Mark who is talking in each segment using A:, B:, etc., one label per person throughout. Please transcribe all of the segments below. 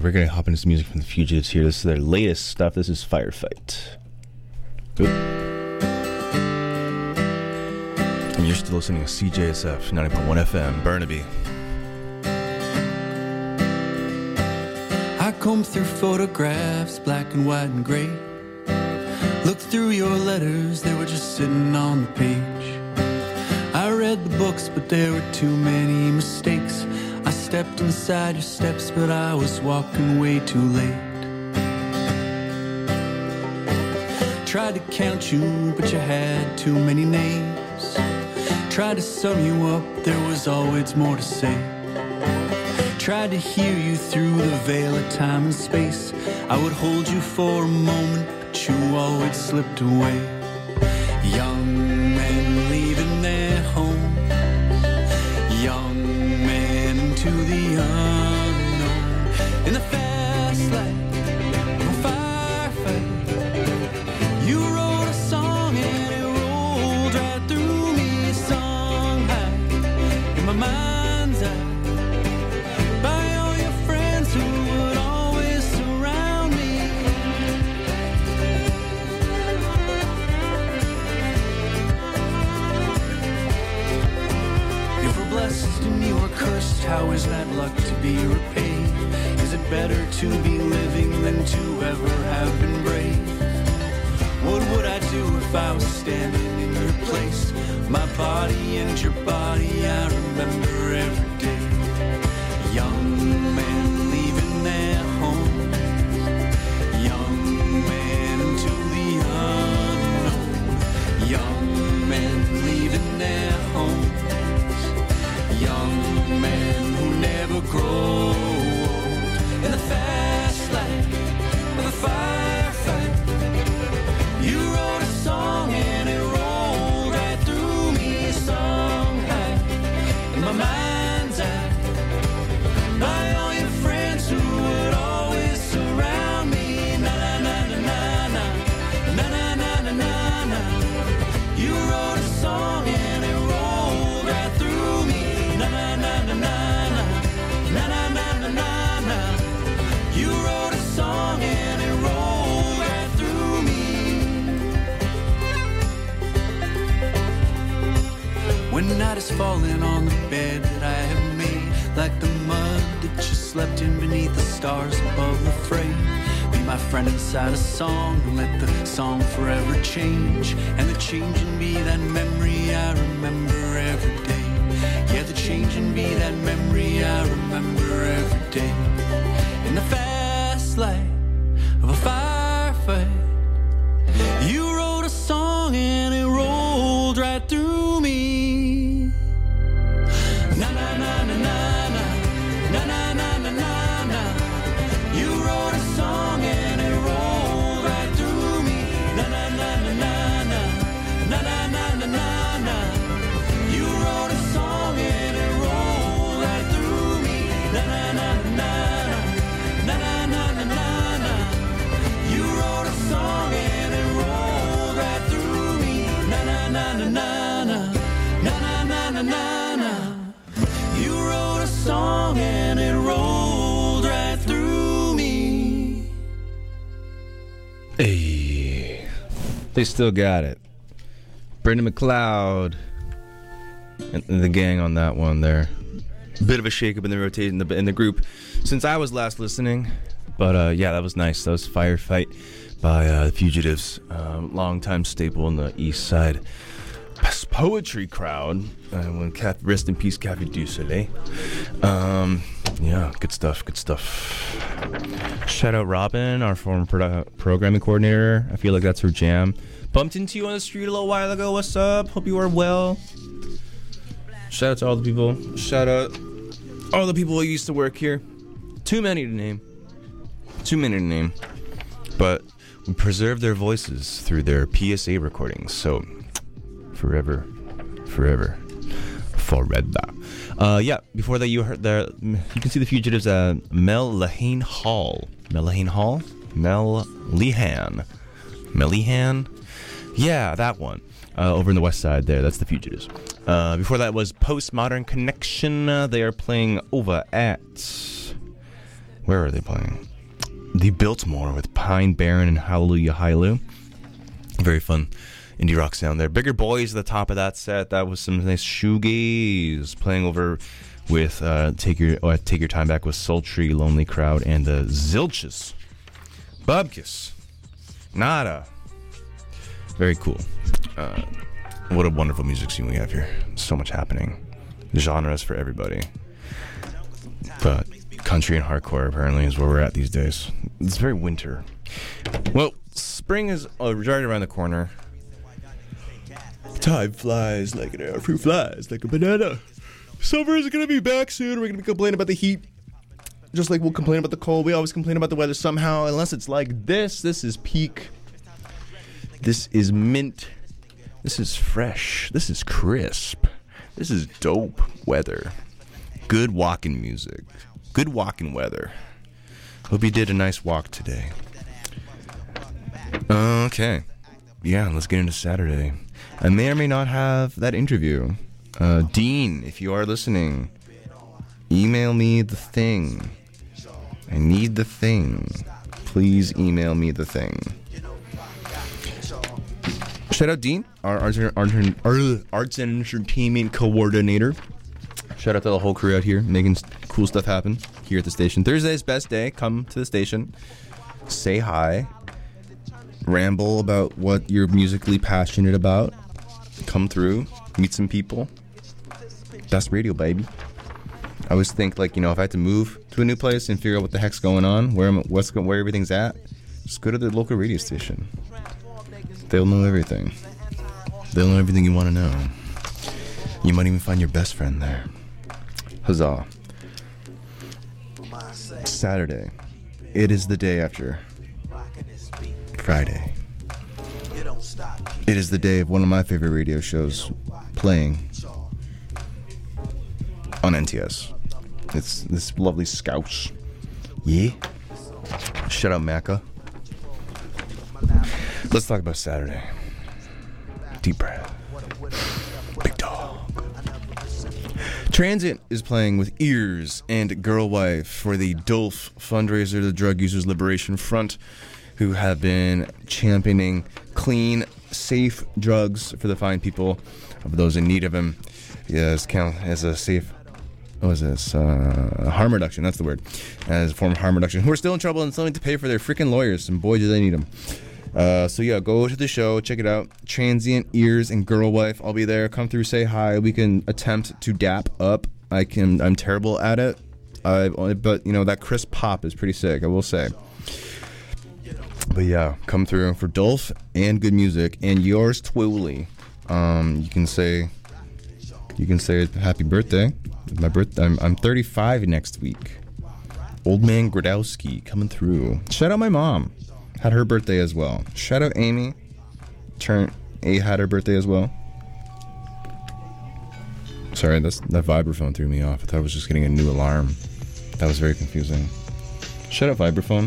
A: we're going to hop into some music from the Fugitives here. This is their latest stuff. This is Firefight. Oop. And you're still listening to CJSF 90.1 FM, Burnaby.
B: I combed through photographs, black and white and gray. Looked through your letters, they were just sitting on the page. I read the books, but there were too many mistakes. I stepped inside your steps, but I was walking way too late. Tried to count you, but you had too many names. Tried to sum you up, there was always more to say. Tried to hear you through the veil of time and space. I would hold you for a moment, but you always slipped away. Young men leaving their home, young men into the unknown. In the fast light of a firefight, you wrote a song and it rolled right through me. A song high in my mind's eye. Cursed, how is that luck to be repaid? Is it better to be living than to ever have been brave? What would I do if I was standing in your place? My body and your body, I remember every day. Young men leaving their home, young men into the unknown, young men leaving their home, young men who never grow old. In the fast light of a firefight, you wrote a song and it rolled right through me. A song high in my mind's eye, by all your friends who would always surround me. Na na na na na na na na na na na. You wrote a song and it rolled right through me. Na na na na na na na na na na na. You wrote a song and it rolled right through me. When night is falling on the bed that I have made, like the mud that you slept in beneath the stars above the frame, be my friend inside a song and let the song forever change. And the changing be that memory I remember every day. Yeah, the changing be that memory I remember every day. In the fast light of a firefight, you wrote a song and it rolled right through me. Na na na na na na na na na na na. You wrote a song and it rolled right through me. Na na na na na na na na na na na. You wrote a song and it rolled right through me. Na na na na na na na na na na. You wrote a song and it rolled right through me. Na na na na na na na na na na na. You wrote a song and it rolled right through me.
A: Hey, they still got it. Brendan McLeod and the gang on that one there. Bit of a shake-up in the rotation in the group since I was last listening. But yeah, that was nice. That was Firefight by the Fugitives. Long-time staple in the East Side poetry crowd. Rest in peace, Café du Soleil. Yeah, good stuff, good stuff. Shout out Robin, our former programming coordinator. I feel like that's her jam. Bumped into you on the street a little while ago. What's up? Hope you are well. Shout out to all the people. Shout out all the people who used to work here. Too many to name. But we preserve their voices through their PSA recordings. So, forever. Yeah, before that you heard you can see the Fugitives at Mel Lehane Hall. Yeah, that one. Over in the west side there. That's the Fugitives. Before that was Postmodern Connection. They are playing over at Where are they playing? The Biltmore with Pine Barren and Hallelujah Hailu. Very fun indie rock sound there. Bigger Boys at the top of that set. That was some nice shoegaze. Playing over with Take Your Time Back with Sultry, Lonely Crowd, and the Zilches. Bubkiss. Nada. Very cool. What a wonderful music scene we have here. So much happening. Genres for everybody. But country and hardcore apparently is where we're at these days. It's very winter. Well, spring is right around the corner. Time flies like an arrow, fruit flies like a banana. Summer is going to be back soon. We're going to be complaining about the heat. Just like we'll complain about the cold. We always complain about the weather somehow. Unless it's like this. This is peak. This is mint. This is fresh. This is crisp. This is dope weather. Good walking music. Good walking weather. Hope you did a nice walk today. Okay. Yeah, let's get into Saturday. I may or may not have that interview. Dean, if you are listening, email me the thing. I need the thing. Please email me the thing. Shout out Dean, our arts and entertainment coordinator. Shout out to the whole crew out here making cool stuff happen here at the station. Thursday's best day. Come to the station. Say hi. Ramble about what you're musically passionate about. Come through. Meet some people. Best radio, baby. I always think, like, if I had to move to a new place and figure out what the heck's going on, where everything's at, just go to the local radio station. They'll know everything. They'll know everything you want to know. You might even find your best friend there. Huzzah. Saturday. It is the day after Friday. It is the day of one of my favorite radio shows playing on NTS. It's this lovely Scouse. Yeah. Shout out Macca. Let's talk about Saturday. Deep breath. Big dog. Transient is playing with Ears and Girl Wife for the DOLF fundraiser, the Drug Users Liberation Front, who have been championing clean, safe drugs for the fine people of those in need of them. Yes, count as a safe. What was this? Harm reduction. That's the word. As a form of harm reduction. Who are still in trouble and still need to pay for their freaking lawyers. And boy, do they need them. So yeah, go to the show, check it out. Transient, Ears, and Girl Wife. I'll be there. Come through, say hi. We can attempt to dap up. I'm terrible at it. But that crisp pop is pretty sick, I will say. But yeah, come through for Dolph and good music and yours truly. You can say happy birthday. My birthday. I'm 35 next week. Old man Gradowski coming through. Shout out my mom. Had her birthday as well. Shout out Amy. Had her birthday as well. Sorry, that vibraphone threw me off. I thought I was just getting a new alarm. That was very confusing. Shout out vibraphone.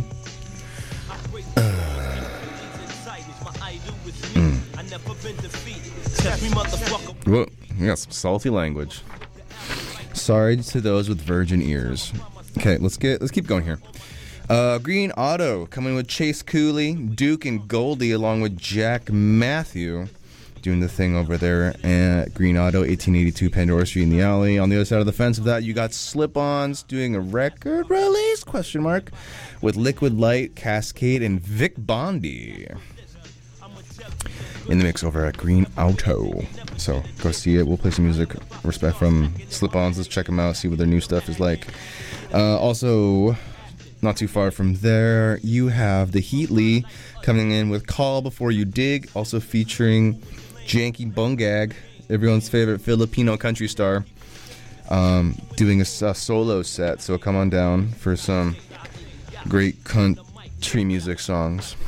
A: Whoa, you got some salty language. Sorry to those with virgin ears. Okay, let's keep going here. Green Auto coming with Chase Cooley, Duke, and Goldie, along with Jack Matthew, doing the thing over there at Green Auto, 1882 Pandora Street in the alley. On the other side of the fence of that, you got Slip-Ons doing a record release, ? With Liquid Light, Cascade, and Vic Bondi in the mix over at Green Auto. So go see it. We'll play some music. Respect from Slip-Ons. Let's check them out, see what their new stuff is like. Also, not too far from there, you have the Heatley coming in with Call Before You Dig, also featuring Janky Bungag, everyone's favorite Filipino country star, doing a solo set. So come on down for some great country music songs.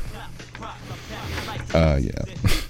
A: Yeah,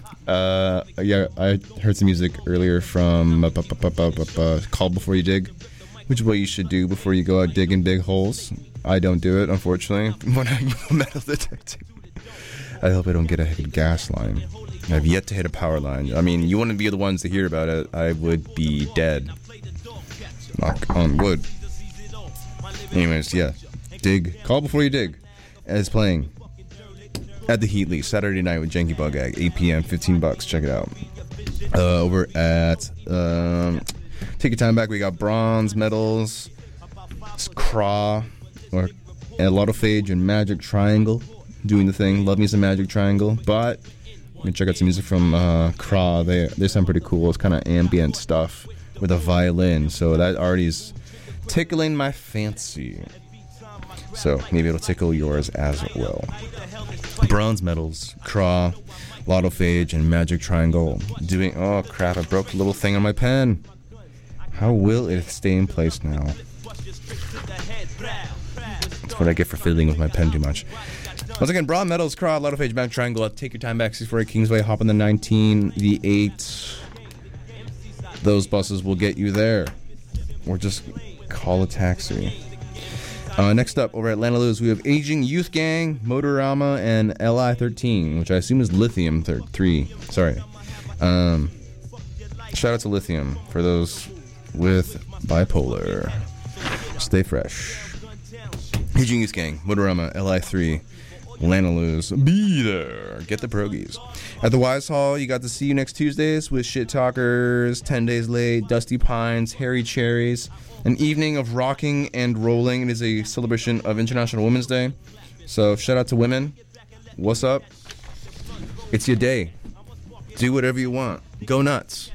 A: I heard some music earlier from Call Before You Dig, which is what you should do before you go out digging big holes. I don't do it, unfortunately, when I'm metal detecting. I hope I don't get a hit gas line. I've yet to hit a power line. I mean, you wouldn't be the ones to hear about it. I would be dead. Knock on wood. Anyways, yeah. Dig. Call Before You Dig is playing at the Heatley Saturday night with Janky Bug Egg, 8 p.m., $15. Check it out. Over at Take Your Time Back, we got bronze medals, Craw, or Autophage and Magic Triangle doing the thing. Love me some Magic Triangle, but you can check out some music from Craw. They sound pretty cool. It's kind of ambient stuff with a violin, so that already is tickling my fancy. So maybe it'll tickle yours as well. Bronze medals, Craw, Autophage, and Magic Triangle doing. Oh crap! I broke the little thing on my pen. How will it stay in place now? That's what I get for fiddling with my pen too much. Once again, bronze medals, Craw, Autophage, Magic Triangle. Take Your Time Back, 648 Kingsway. Hop on the 19, the 8. Those buses will get you there, or just call a taxi. Next up, over at Atlanta Lewis, we have Aging Youth Gang, Motorama, and LI13, which I assume is Lithium 3. Sorry. Shout out to Lithium for those with bipolar. Stay fresh. Aging Youth Gang, Motorama, LI3, Atlanta Lewis. Be there. Get the progies. At the Wise Hall, you got to See You Next Tuesdays with Shit Talkers, 10 Days Late, Dusty Pines, Harry Cherries. An evening of rocking and rolling. It is a celebration of International Women's Day. So shout out to women. What's up? It's your day. Do whatever you want. Go nuts.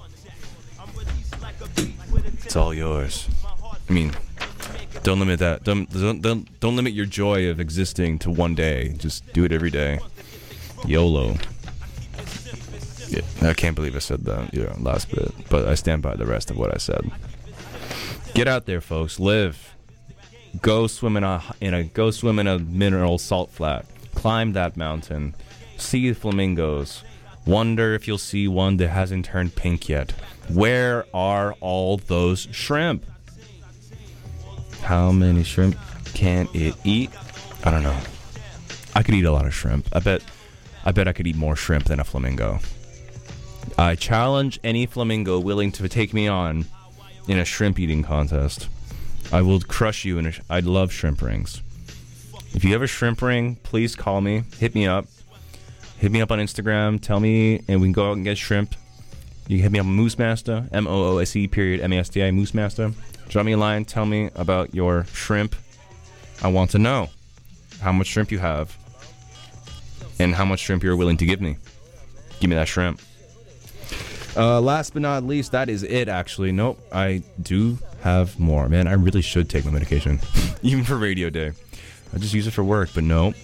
A: It's all yours. I mean, don't limit that. Don't limit your joy of existing to one day. Just do it every day. YOLO. Yeah, I can't believe I said that last bit, but I stand by the rest of what I said. Get out there, folks. Live. Go swim in a mineral salt flat. Climb that mountain. See flamingos. Wonder if you'll see one that hasn't turned pink yet. Where are all those shrimp? How many shrimp can it eat? I don't know. I could eat a lot of shrimp. I bet I could eat more shrimp than a flamingo. I challenge any flamingo willing to take me on in a shrimp eating contest. I will crush you I love shrimp rings. If you have a shrimp ring, please call me. Hit me up. Hit me up on Instagram. Tell me, and we can go out and get shrimp. You can hit me up on Moosemaster, MOOSE.MASTI, Moosemaster. Drop me a line. Tell me about your shrimp. I want to know how much shrimp you have and how much shrimp you're willing to give me. Give me that shrimp. Last but not least, that is it, actually. Nope, I do have more. Man, I really should take my medication. Even for radio day. I just use it for work, but no.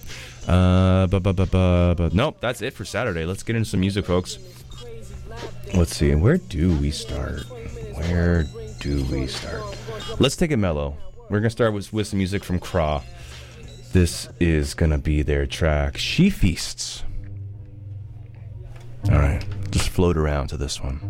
A: But nope, that's it for Saturday. Let's get into some music, folks. Let's see, where do we start? Let's take it mellow. We're going to start with some music from Craw. This is going to be their track, She Feasts. All right, just float around to this one.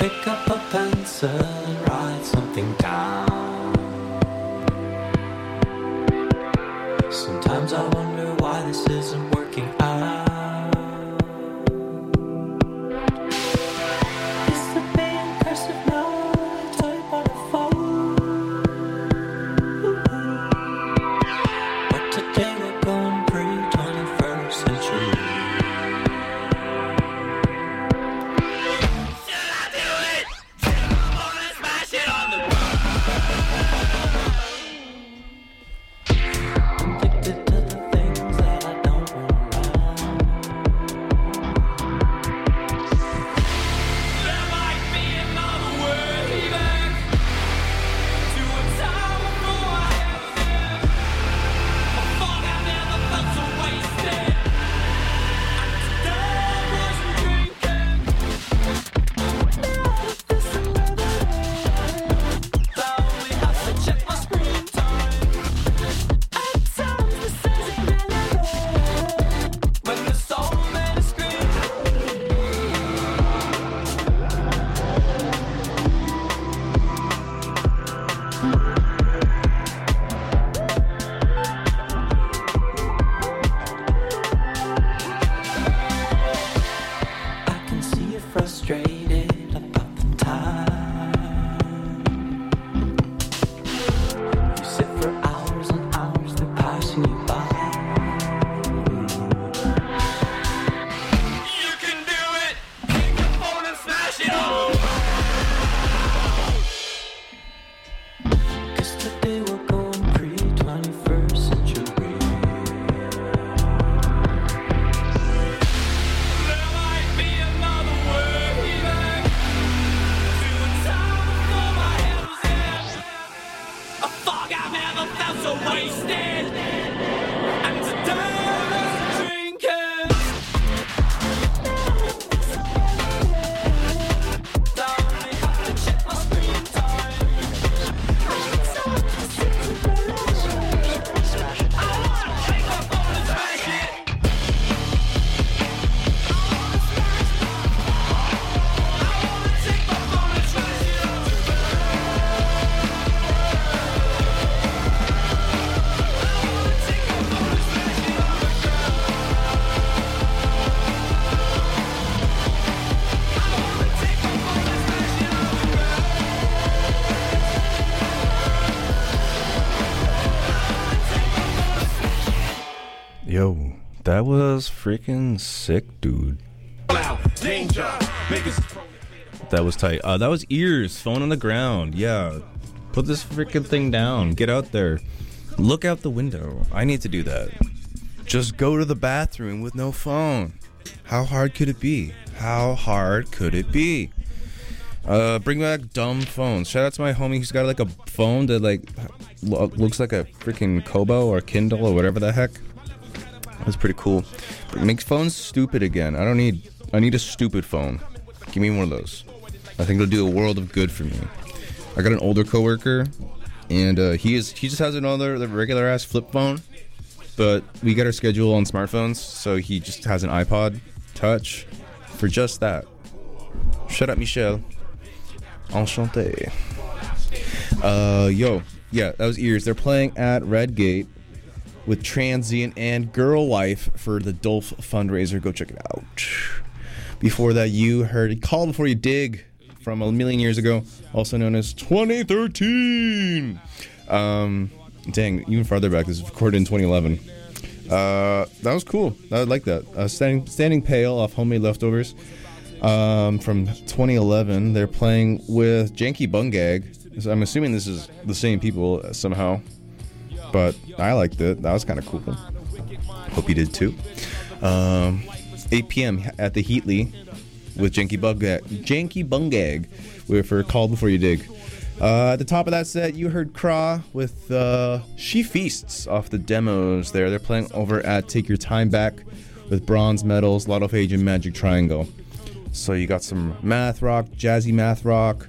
B: pick up a pencil and write something down. Sometimes I wonder why this isn't working out. Is it being cursive now? Type on a phone. But today we're going pre-21st century. Addicted to the things that I don't want around. There might be another way back to a time before I ever did. A fog I never felt so wasted. And today I wasn't drinking. This another day. I only have to check my screen time. At times this isn't relevant when there's so many screens. I can see you're frustrated about the time. You sit for hours and hours, they're passing you by. You can do it! Pick your phone and smash it on! 'Cause today we're going pre-21st century. There might be another way back to a time before my head was in. A fog I've never felt so wasted. And today I was drinking. I only have to check my screen time. I wanna take my phone and smash it.
A: Yo, that was freaking sick, dude. That was tight. That was Ears, Phone on the Ground. Yeah. Put this freaking thing down. Get out there. Look out the window. I need to do that. Just go to the bathroom with no phone. How hard could it be? How hard could it be? Bring back dumb phones. Shout out to my homie who's got like a phone that like looks like a freaking Kobo or Kindle or whatever the heck. That's pretty cool. But it makes phones stupid again. I need a stupid phone. Give me one of those. I think it'll do a world of good for me. I got an older coworker, and he just has another regular ass flip phone, but we got our schedule on smartphones, so he just has an iPod Touch for just that. Shut up, Michelle. Enchanté. Yeah, that was Ears. They're playing at Redgate with Transient and Girl Wife for the Dolph fundraiser. Go check it out. Before that, you heard Call Before You Dig from a million years ago, also known as 2013. Dang, even farther back. This was recorded in 2011. That was cool. I like that. Standing Pale off Homemade Leftovers from 2011. They're playing with Janky Bungag. So I'm assuming this is the same people somehow. But I liked it. That was kind of cool. Hope you did too. 8 p.m. at the Heatley with Janky Bungag for Call Before You Dig. At the top of that set, you heard Craw with She Feasts off the demos there. They're playing over at Take Your Time Back with Bronze Medals, Lot of Age, and Magic Triangle. So you got some math rock, jazzy math rock,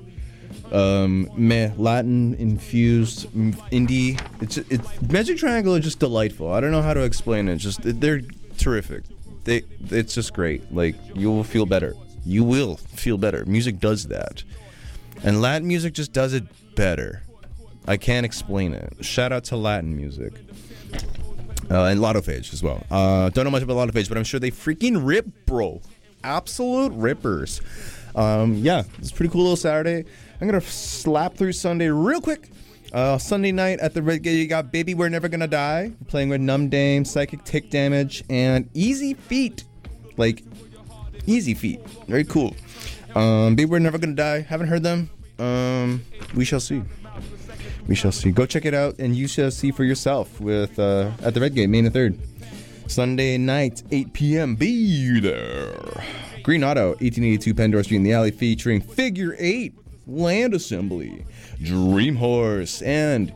A: Latin infused indie. It's Magic Triangle is just delightful. I don't know how to explain it. They're terrific. It's just great. Like, you will feel better You will feel better. Music does that. And Latin music just does it better. I can't explain it. Shout out to Latin music. And Lottophage as well. Don't know much about Lottophage, but I'm sure they freaking rip, bro. Absolute rippers. Yeah, it's a pretty cool little Saturday. I'm going to slap through Sunday real quick. Sunday night at the Red Gate, you got Baby We're Never Gonna Die. We're playing with Numb Dame, Psychic Tick Damage, and Easy Feet. Like, Easy Feet. Very cool. Baby We're Never Gonna Die. Haven't heard them. We shall see. We shall see. Go check it out, and you shall see for yourself with at the Red Gate, May the 3rd. Sunday night, 8 p.m. Be there. Green Auto, 1882 Pandora Street in the Alley, featuring Figure 8, Land Assembly, Dream Horse, and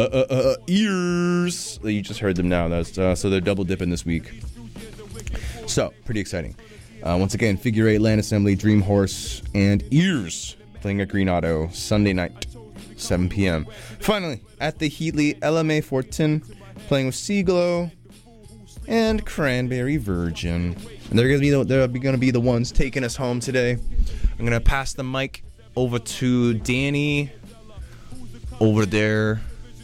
A: Ears. You just heard them now. That's so they're double dipping this week. So, pretty exciting. Once again, Figure 8, Land Assembly, Dream Horse, and Ears playing at Green Auto Sunday night, 7 p.m. Finally, at the Heatley, LMA 410, playing with Seaglow and Cranberry Virgin. And they're gonna be the ones taking us home today. I'm gonna pass the mic over to Danny over there,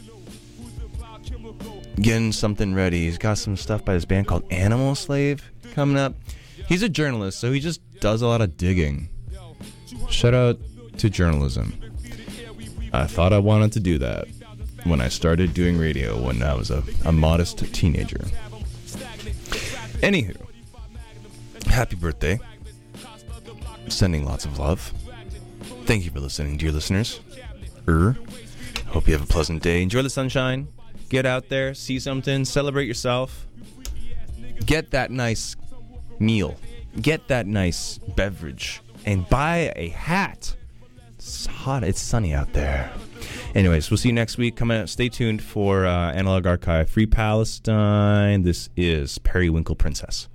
A: getting something ready. He's got some stuff by this band called Animal Slave coming up. He's a journalist, so he just does a lot of digging. Shout out to journalism. I thought I wanted to do that when I started doing radio when I was a modest teenager. Anywho, happy birthday. Sending lots of love. Thank you for listening, dear listeners. Hope you have a pleasant day. Enjoy the sunshine. Get out there, see something, celebrate yourself. Get that nice meal. Get that nice beverage. And buy a hat. It's hot. It's sunny out there. Anyways, we'll see you next week. Come out. Stay tuned for Analog Archive. Free Palestine. This is Periwinkle Princess.